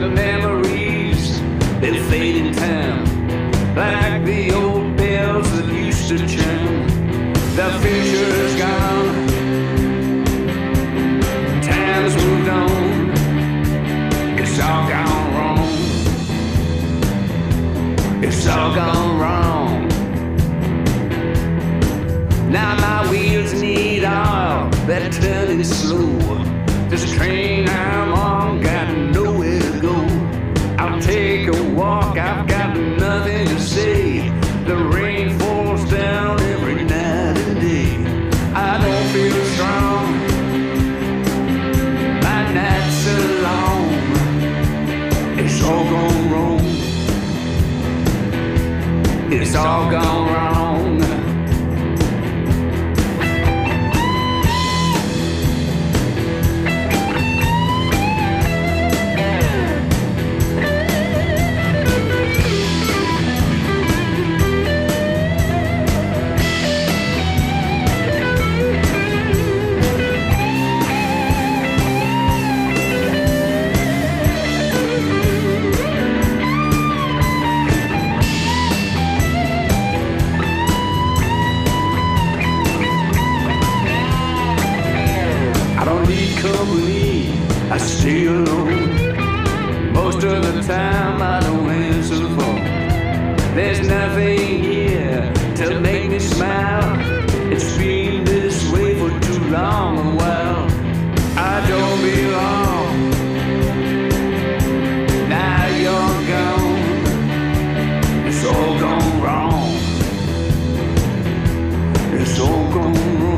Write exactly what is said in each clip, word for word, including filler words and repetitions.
The memories, they fade in time, like the old bells that used to chime. The future's gone, time's moved on, it's all gone wrong, it's all gone wrong. Now my wheels need oil, they're turning slow. This train I'm on got nowhere to go. I'll take a walk, I've got nothing to say. The rain falls down every night and day. I don't feel strong, my nights are long. It's all gone wrong, it's all gone wrong. I stay alone. Most of the time I don't answer the phone. There's nothing here to make me smile. It's been this way for too long a while. I don't belong, now you're gone. It's all gone wrong, it's all gone wrong.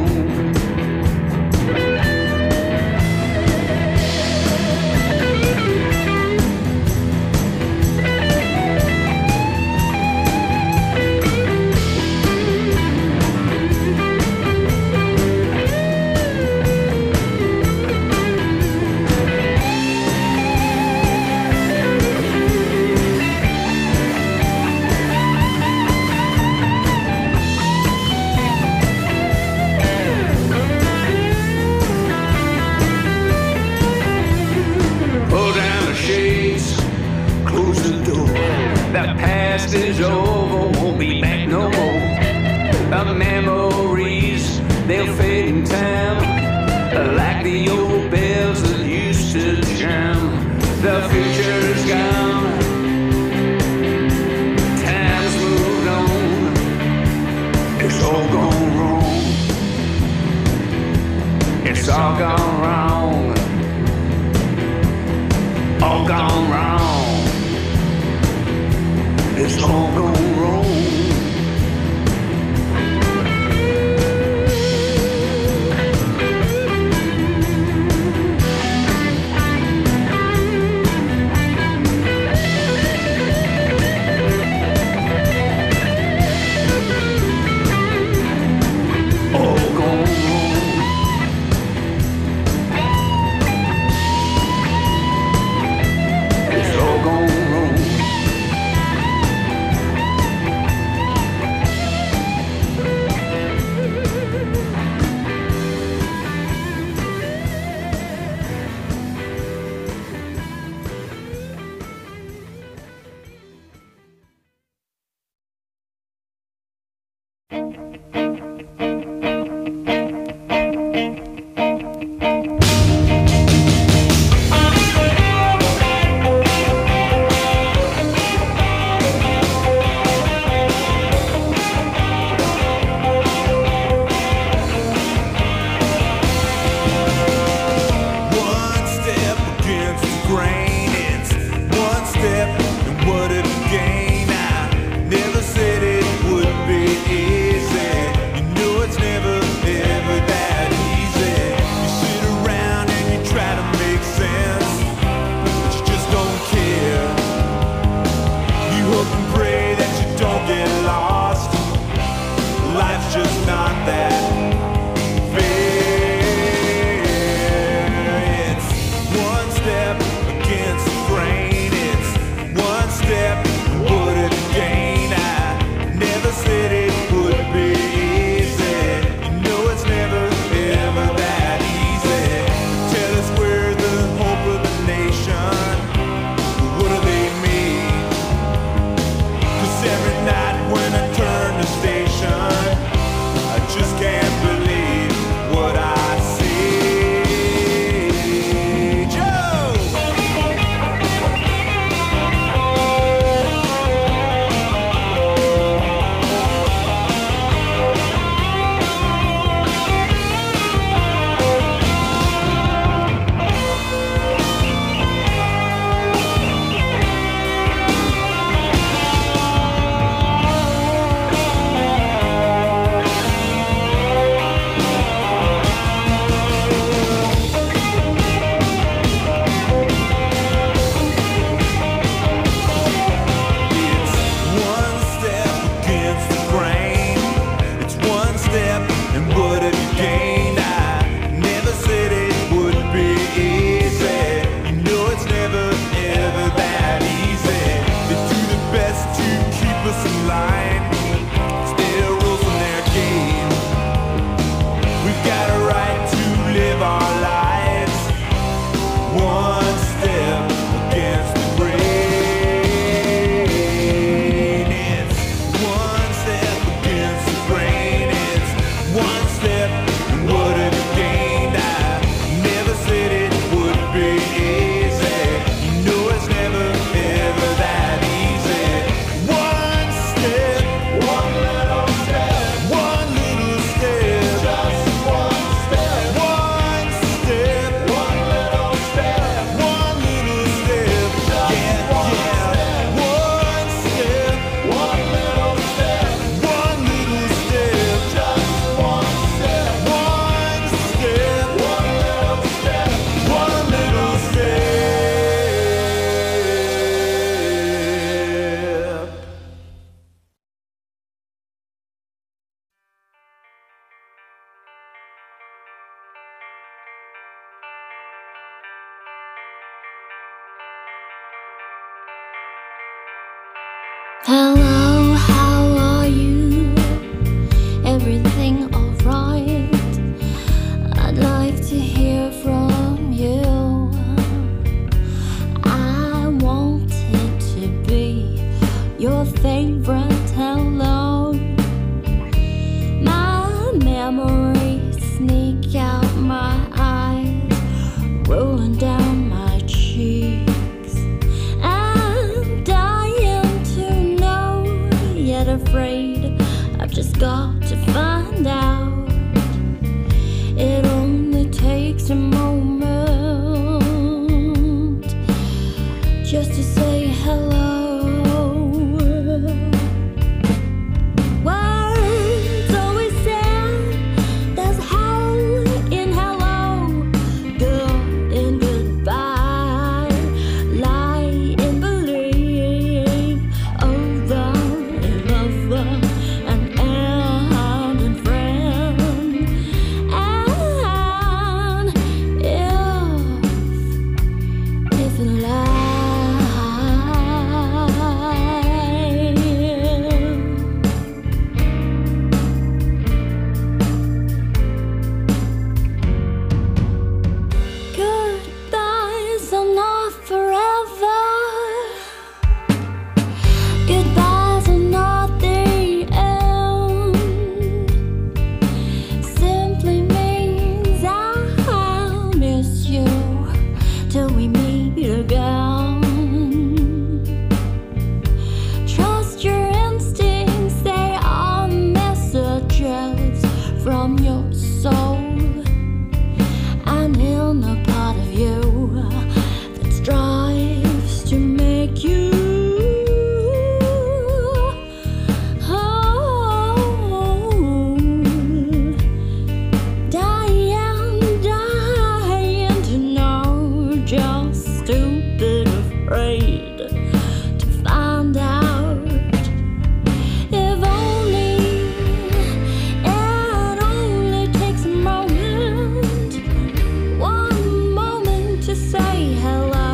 Is over, won't be back no more. The memories, they'll fade in time, like the old bells that used to chime. The future's gone, time's moved on, it's all gone wrong, it's all gone wrong, all gone wrong. It's all gone wrong. One step against the grain, it's one step. Hello, how are you? Everything alright? I'd like to hear from you. I wanted to be your favorite hello. My memories sneak out my eyes, rolling down my cheeks. I'm dying to know, yet afraid I've just got to find out. It only takes a moment just to say hello. Words always sound, there's hell in hello. Good in goodbye, lie in believe. Over in lover and end in friend. And if, if in life. Goodbyes are not forever. Goodbyes are not the end. Simply means I'll miss you till we meet again. Trust your instincts, they are messages from your soul. And in a part of you that strives to make you whole. Dying, dying to know, just stupid afraid to find out. If only, it only takes a moment, one moment to say hello.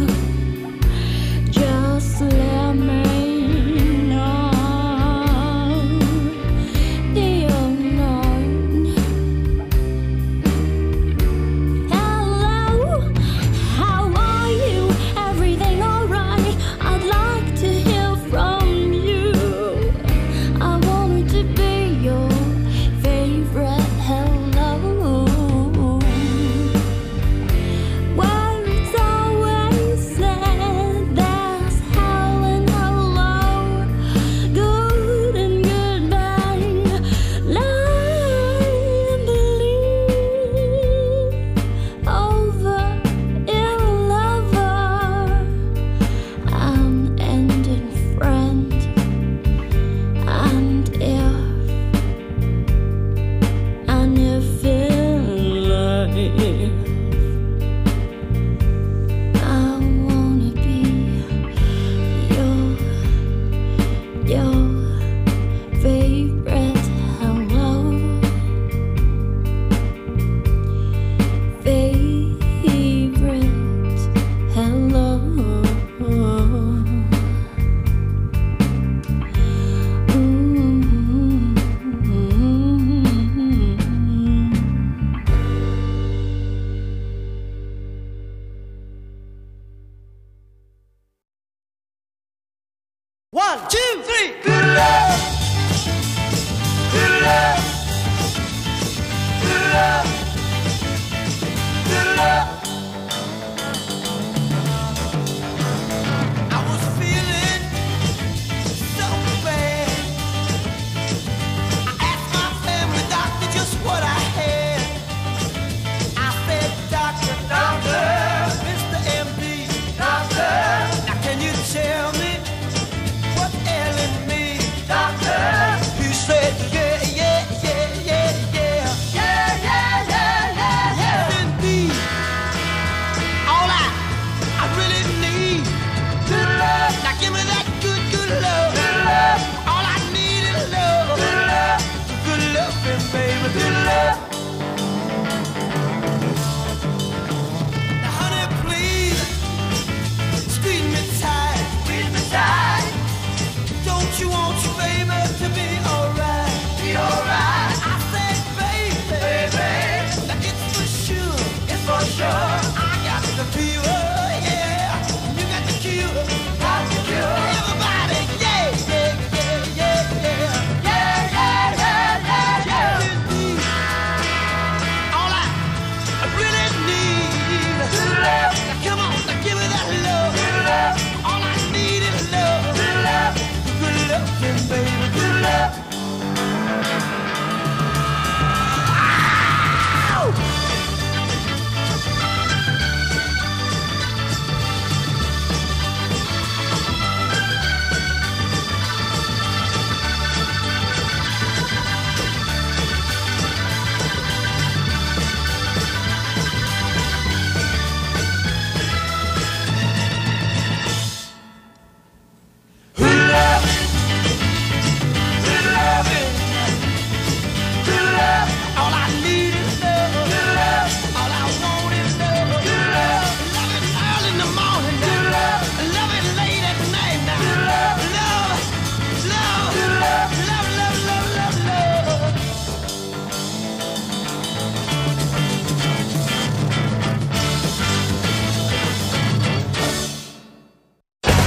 Just let me know the unknown. Hello, how are you? Everything alright? I'd like to hear from you. I wanted to be your favorite hello. Words always said there's hell in hello. Good and goodbye, lie and believe. Over in lover and ending friend. And if, and if in life I wanna be your, your favorite hello. Favorite hello. One, two, three. I was feeling so bad. I asked my family doctor just what I had. I said, doctor, doctor, Mister M D, doctor, now can you tell me what's ailing me, doctor? He said, yeah, yeah, yeah, yeah, yeah, yeah, yeah,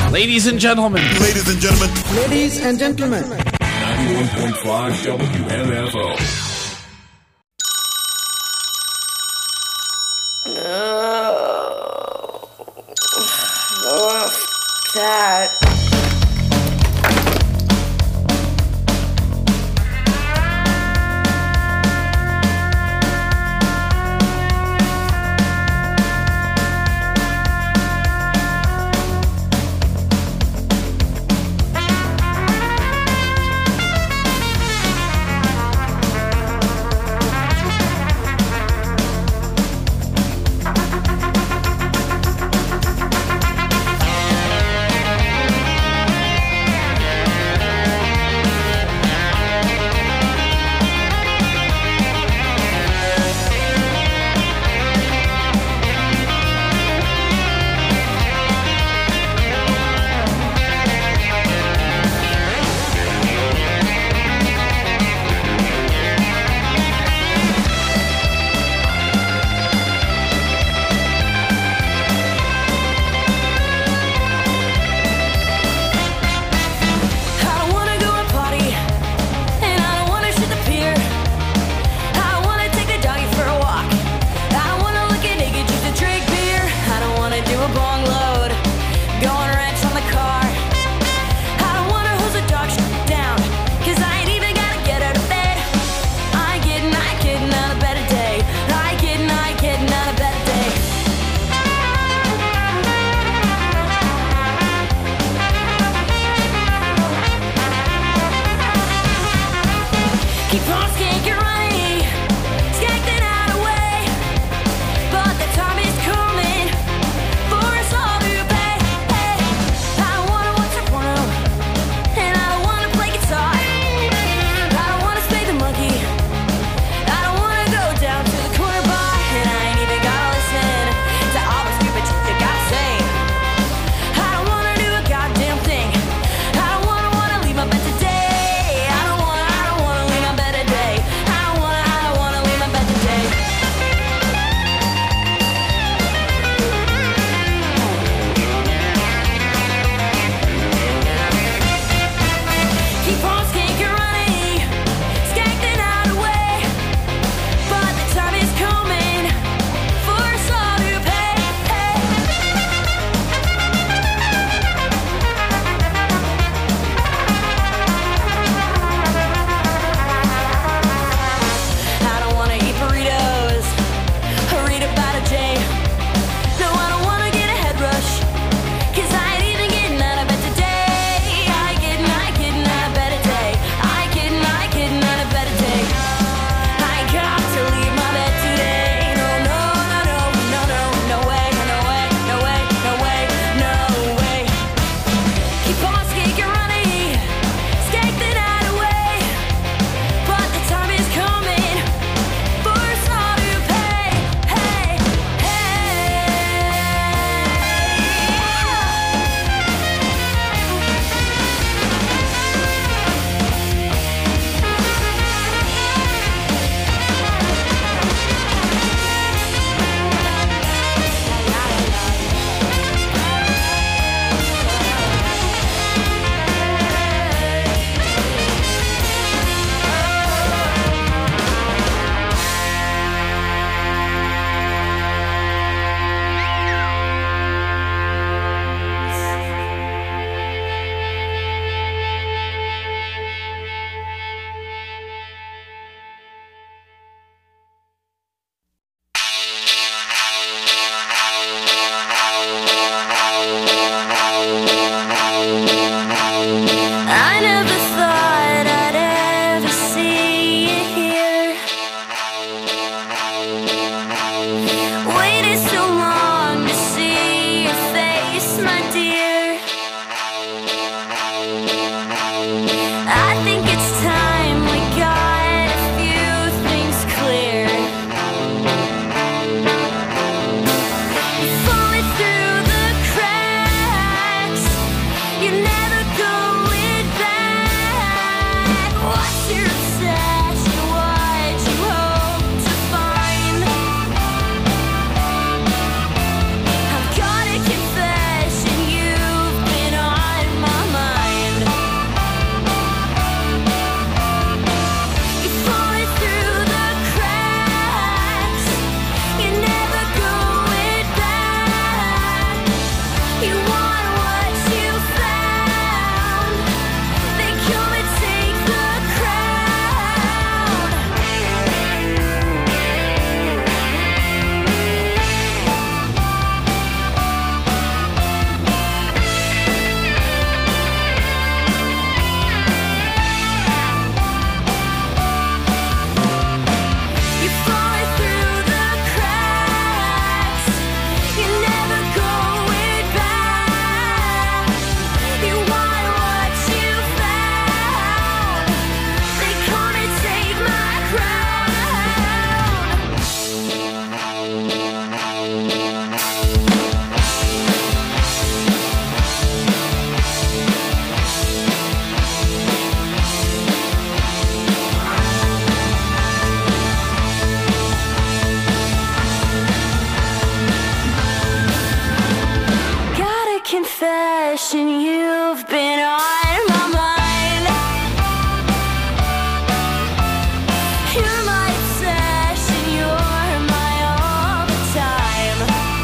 Ladies and gentlemen. Ladies and gentlemen. Ladies and gentlemen. ninety-one point five W M F O. Oh, that. confession, you've been on my mind. You're my obsession, you're my all the time.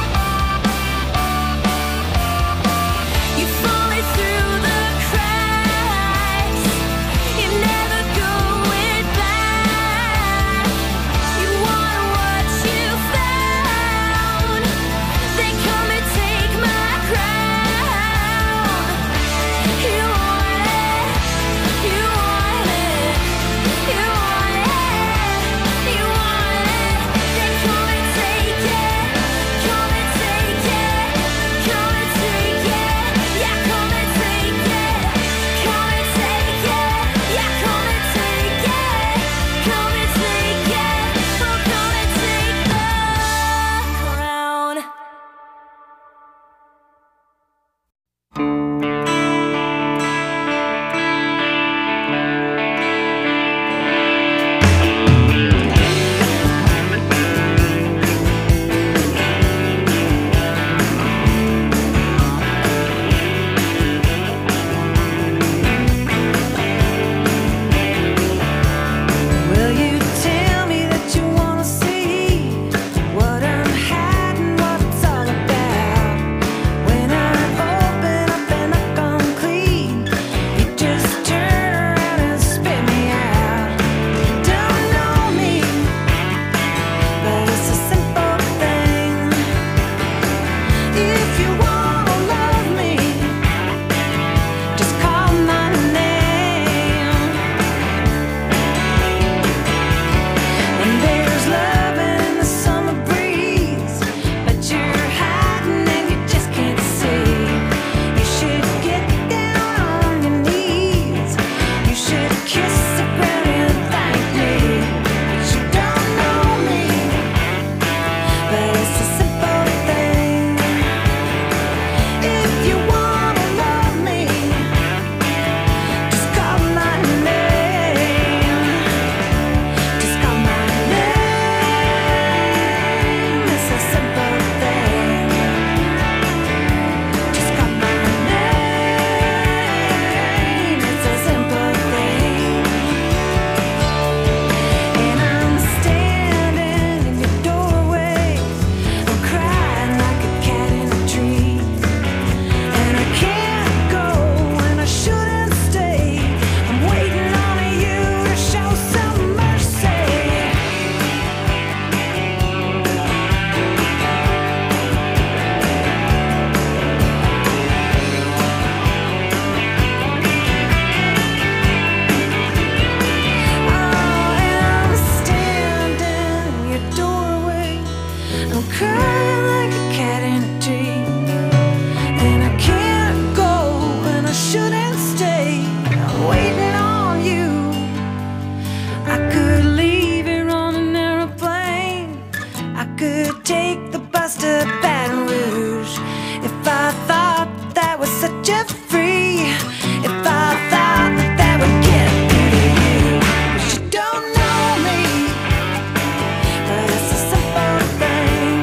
You fall me through the cracks, you never go it back. You want what you found, they come and take my crown. You want it, you want it, you want it, you want it. They come and take it, come and take it, come and take it. Yeah, come and take it, come and take it. Yeah, come and take it, come and take it. Oh, come and take the crown. Will you tell me that you wanna see what I'm hiding, what it's all about? When I open up and I come clean, you just turn around and spit me out. You don't know me, but it's a simple thing. If you wanna love me, just call my name. And there's love in the summer breeze, but you're hiding and you just can't see. You should get down on your knees. You should kiss the ground and thank me. But you don't know me, but it's a simple thing. If you wanna love me, just call my name. Just call my name. It's a simple thing. Just call my name. It's a simple thing. And I'm standing in your doorway. I'm crying like a cat in a tree. And I can't go and I shouldn't stay. I'm waiting on you to show some mercy. Oh, and I'm standing in your doorway. I'm crying like a cat in a tree. And I can't go and I shouldn't stay. I'm waiting on you. I could leave here on an aeroplane. I could take the bus to Baton Rouge. If I thought that was such a free, if I thought that that would get through to you. But you don't know me, but it's a simple thing.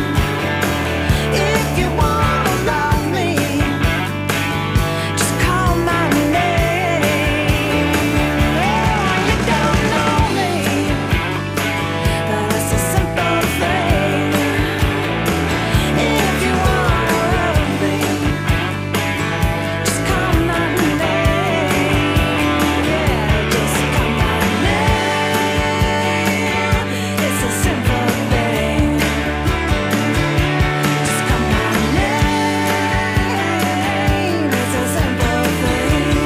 If you wanna love me, just call my name. Oh, you don't know me, but it's a simple thing. If you wanna love me, just call my name. Yeah, just call my name. It's a simple thing. Just call my name. It's a simple thing.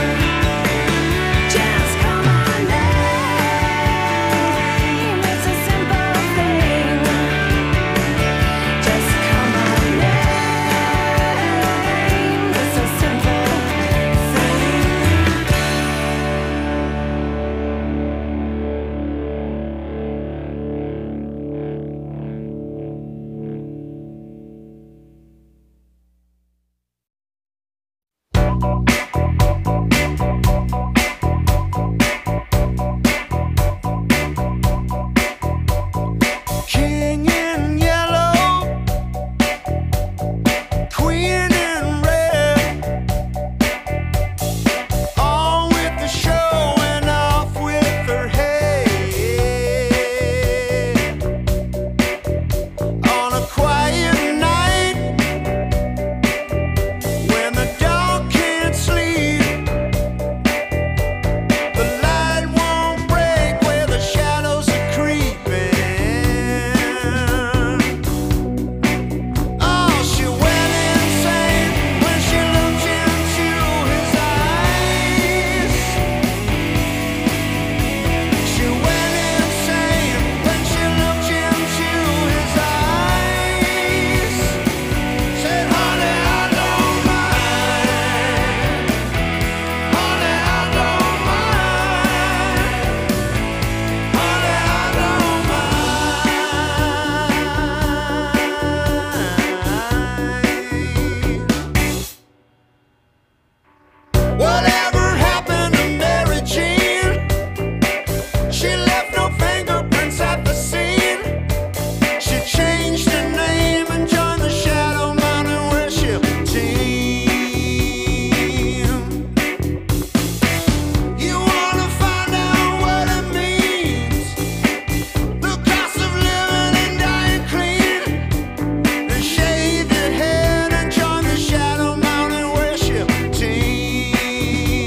Just call my name. It's a simple thing. Just call my name. It's a simple King in yellow, queen in red. Whatever happened to Mary Jean? She left no fingerprints at the scene. She changed her name and joined the Shadow Mountain Worship Team. You wanna find out what it means? The cost of living and dying clean. Then shave your head and join the Shadow Mountain Worship Team.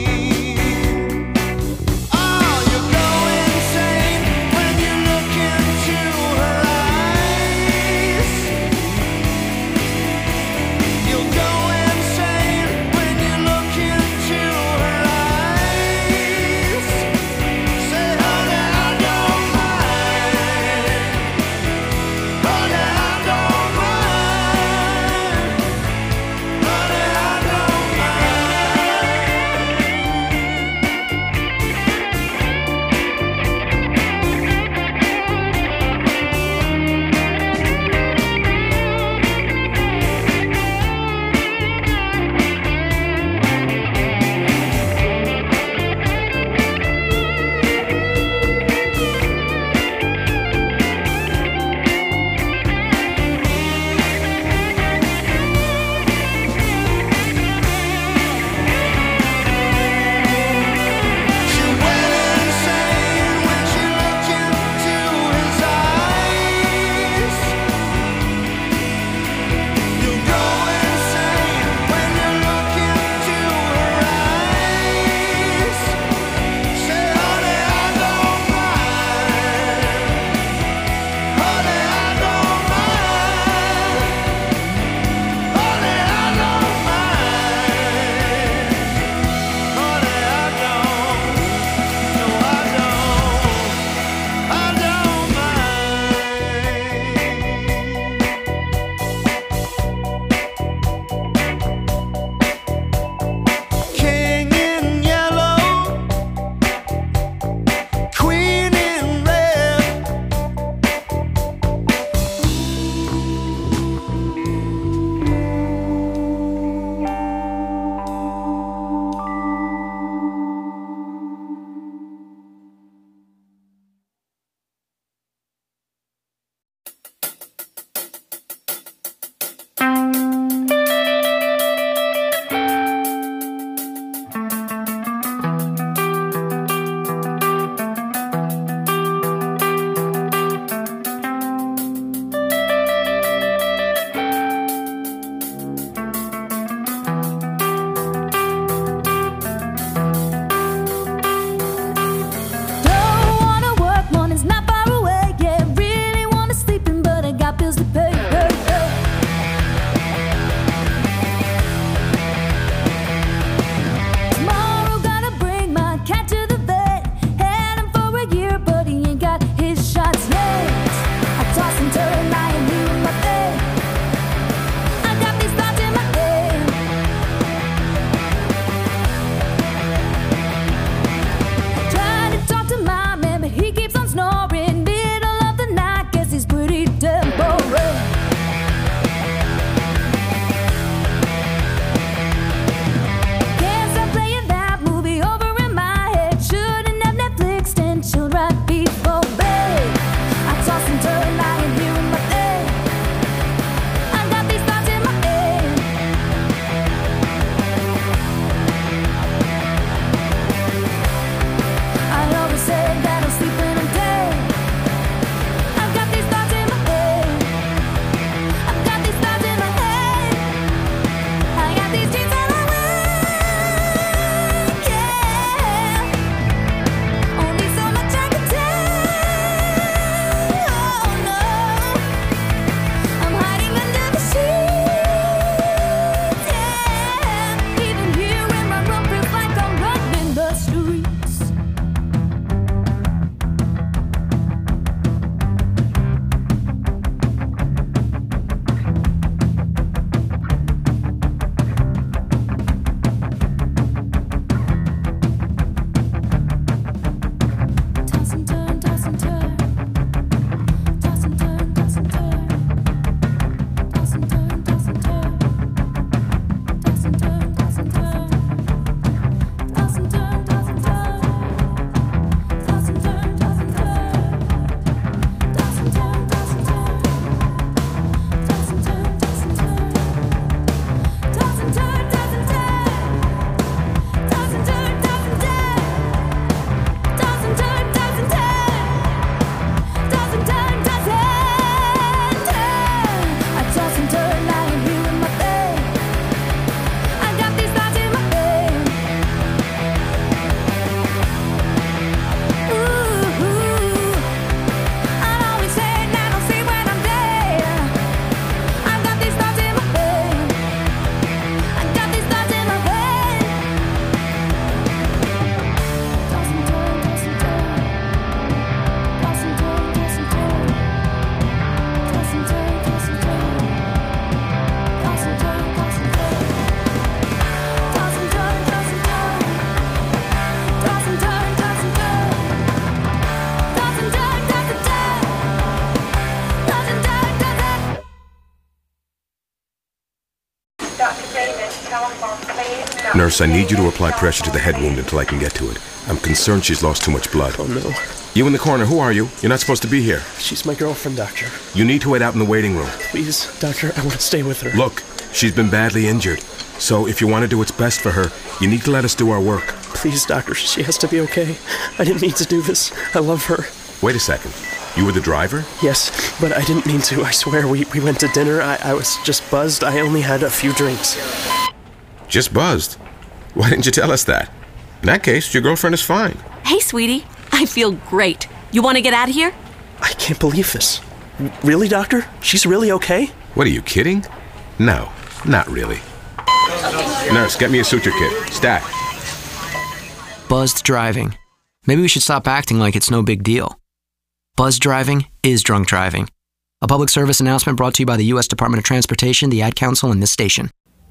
Nurse, I need you to apply pressure to the head wound until I can get to it. I'm concerned she's lost too much blood. Oh, no. You in the corner, who are you? You're not supposed to be here. She's my girlfriend, Doctor. You need to wait out in the waiting room. Please, Doctor, I want to stay with her. Look, she's been badly injured. So if you want to do what's best for her, you need to let us do our work. Please, Doctor, she has to be okay. I didn't mean to do this. I love her. Wait a second. You were the driver? Yes, but I didn't mean to. I swear, we, we went to dinner. I, I was just buzzed. I only had a few drinks. Just buzzed? Why didn't you tell us that? In that case, your girlfriend is fine. Hey, sweetie. I feel great. You want to get out of here? I can't believe this. Really, Doctor? She's really okay? What, are you kidding? No, not really. Nurse, get me a suture kit. Stat. Buzzed driving. Maybe we should stop acting like it's no big deal. Buzzed driving is drunk driving. A public service announcement brought to you by the U S Department of Transportation, the Ad Council, and this station.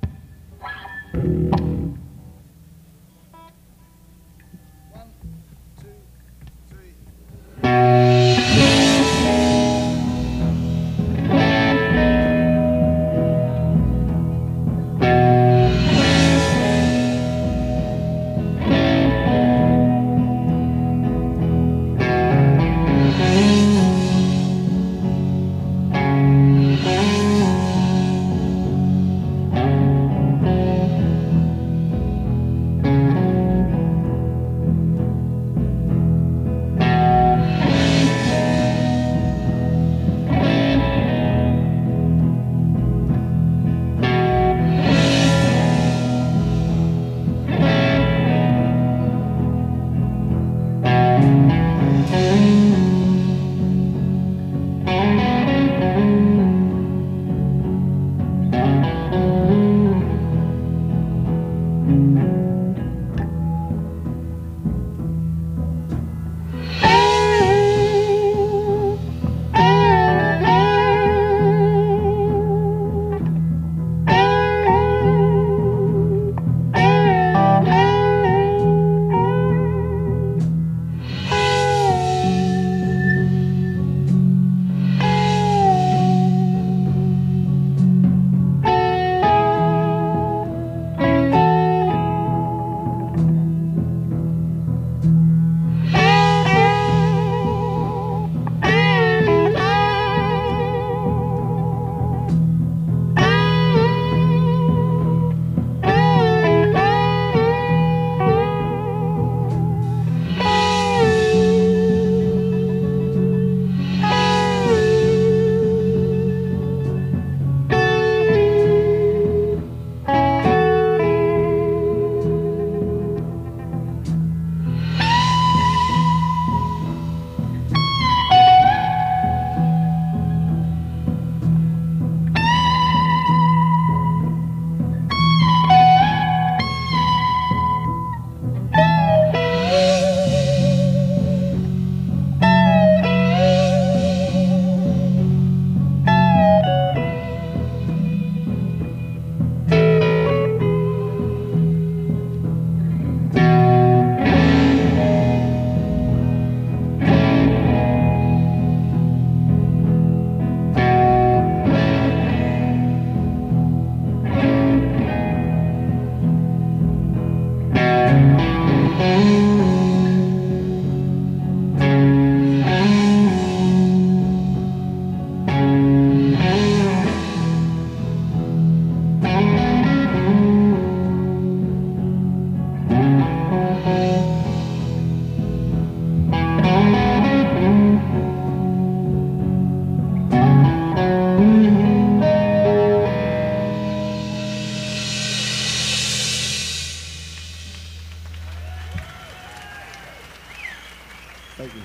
Thank you.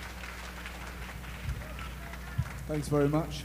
Thanks very much.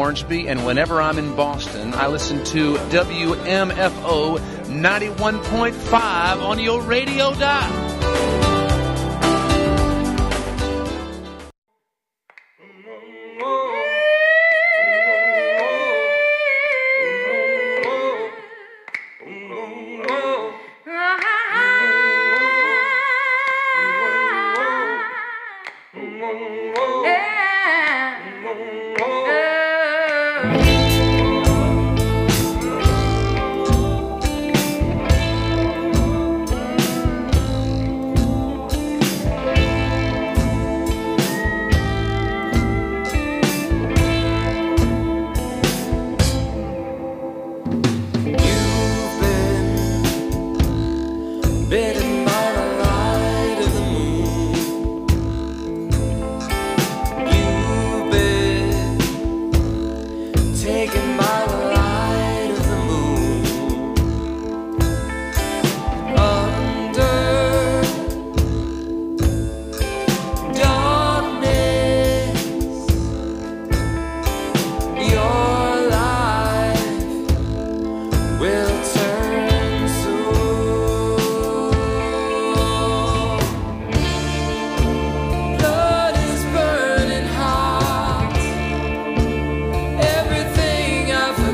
Hornsby, and whenever I'm in Boston, I listen to W M F O ninety-one point five on your radio dial. Everything I've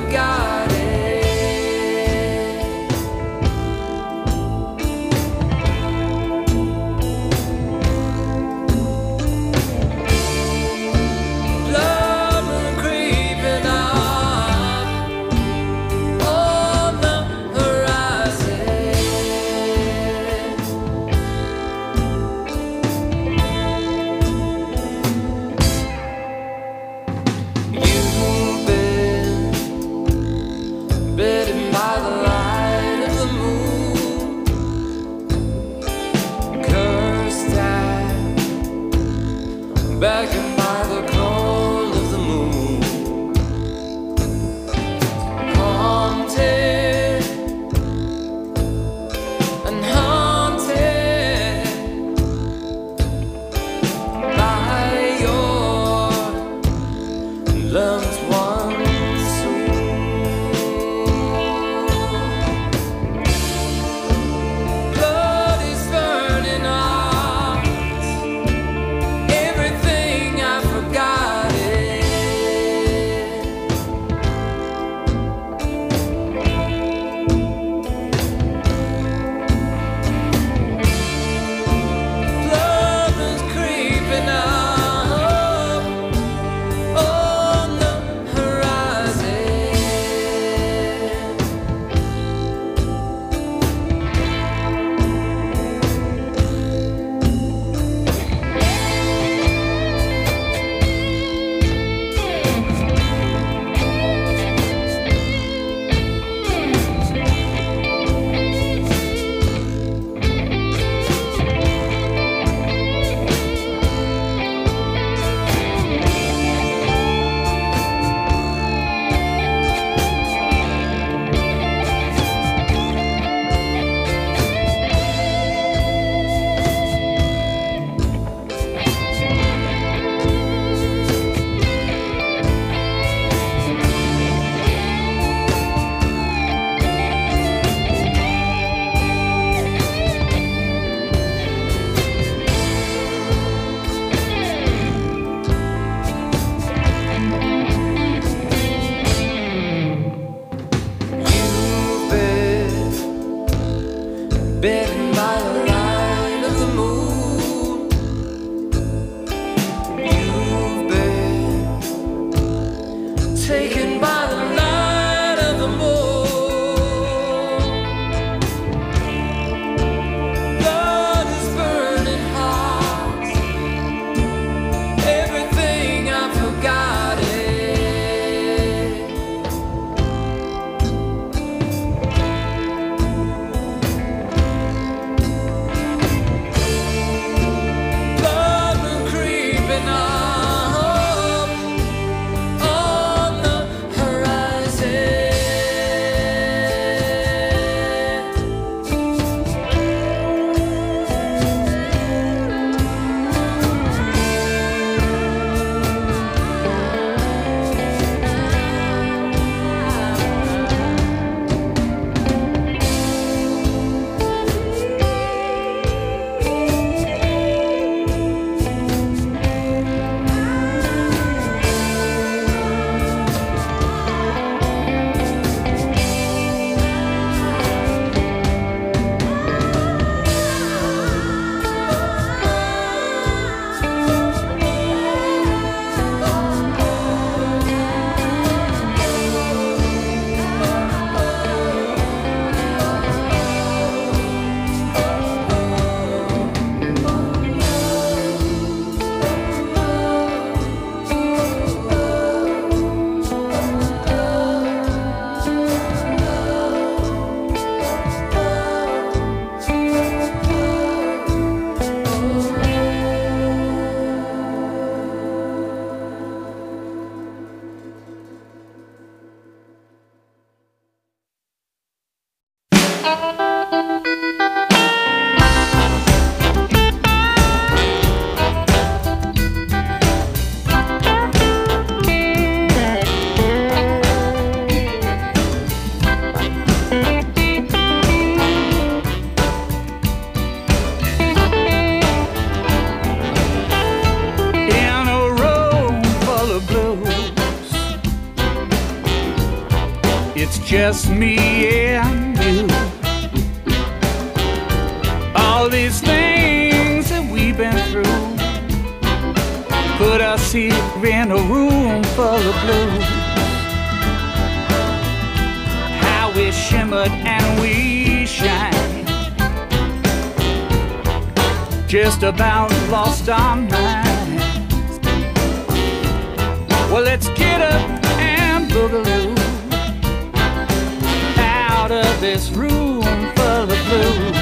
Just me and you. All these things that we've been through put us here in a room full of blues. How we shimmered and we shine, just about lost our minds. Well, let's get up and boogaloo out of this room full of blues.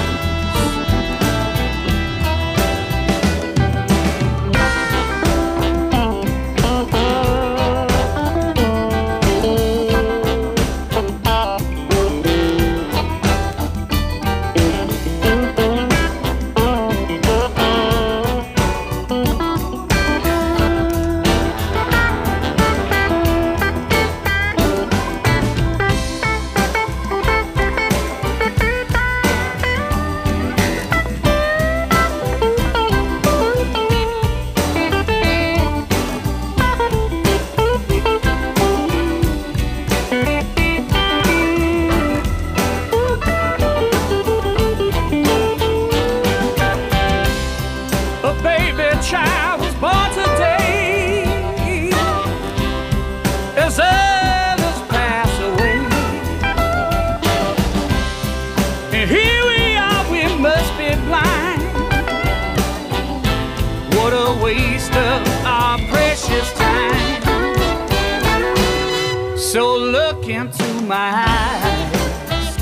So look into my eyes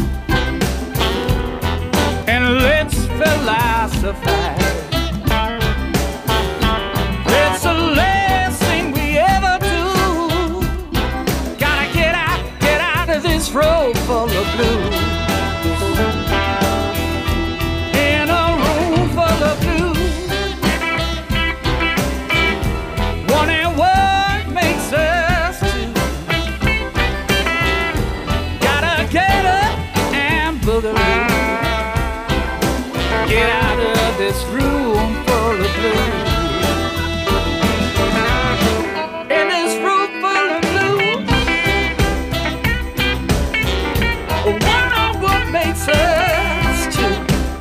and let's philosophize. It's the last thing we ever do. Gotta get out, get out of this road full of blues. In a room full of blues, wondering what makes us two. Gotta get up and boogaloo, get out of this room full of blues. In this room full of blues, wonder what makes us two.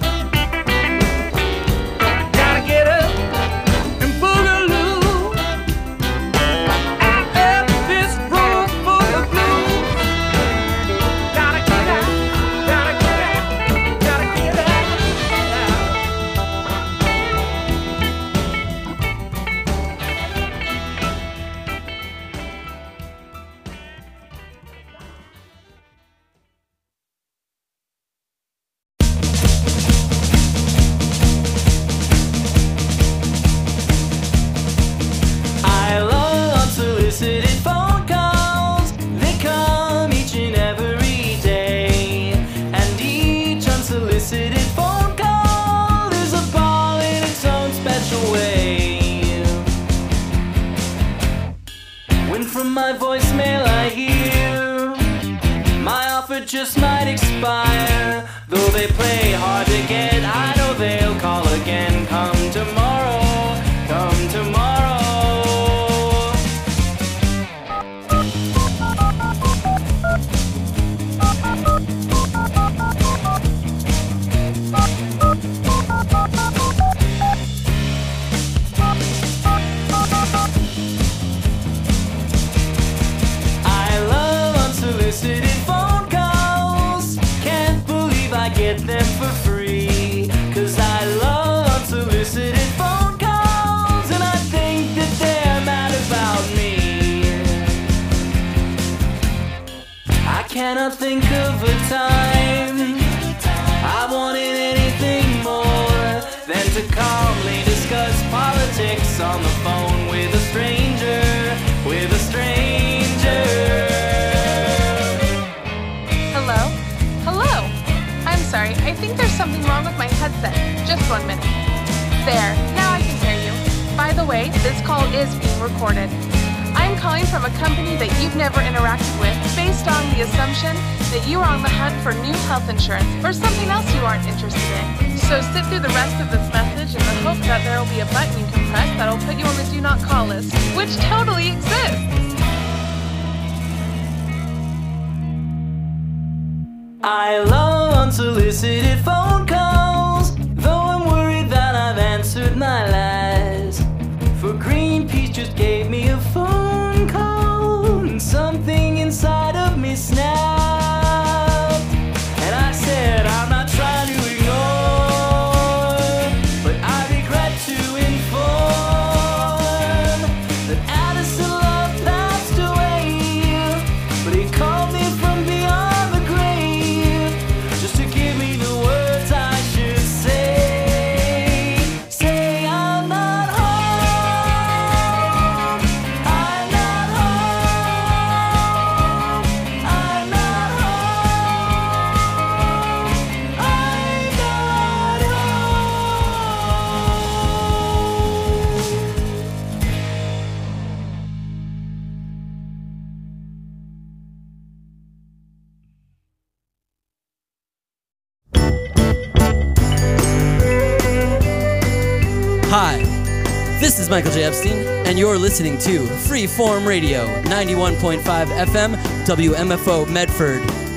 Gotta get up and boogaloo out of this room full of blues. Gotta get out, gotta get out, gotta get out. I love unsolicited phone calls. They come each and every day. And each unsolicited phone call is a ball in its own special way. When from my voicemail I hear my offer just might expire. Though they play hard to get, I know they'll call again. Come tomorrow, come tomorrow. I love unsolicited phone calls. Can't believe I get them for free. Cause I love unsolicited phone calls. And I think that they're mad about me. I cannot think of a time I wanted anything more than to calmly discuss politics on the phone with a stranger, with a stranger. Hello? Hello? There, now I can hear you. By the way, this call is being recorded. I'm calling from a company that you've never interacted with based on the assumption that you are on the hunt for new health insurance or something else you aren't interested in. So sit through the rest of this message in the hope that there will be a button you can press that'll put you on the do not call list, which totally exists. I love unsolicited phone calls, though I'm worried that I've answered my lies. For Greenpeace just gave me a phone call, and something inside of me snapped. And I said, I'm not trying to ignore, but I regret to inform that Addison Love passed away. But he called me from beyond the grave, just to give me the words I should say. Say I'm not home, I'm not home, I'm not home, I'm not Hi, this is Michael J. Epstein, and you're listening to Freeform Radio, ninety-one point five F M, W M F O Medford.